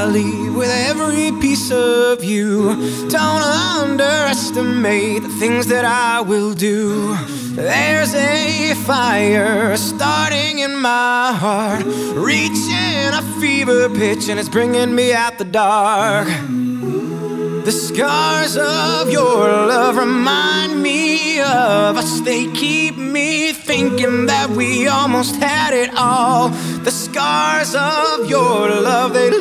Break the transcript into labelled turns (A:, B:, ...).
A: leave with every piece of you. Don't underestimate the things that I will do. There's a fire starting in my heart, reaching a fever pitch, and it's bringing me out the dark. The scars of your love remind me of us. They keep me thinking that we almost had it all. The scars of your love, they